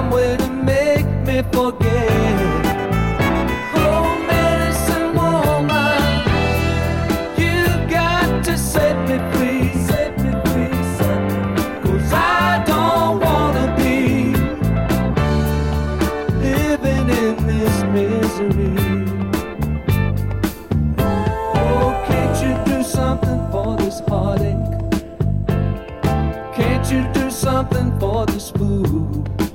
some way to make me forget. Oh, medicine woman, you got to set me free, set me free, set me free. 'Cause I don't wanna be living in this misery. Oh, can't you do something for this heartache? Can't you do something for this fool?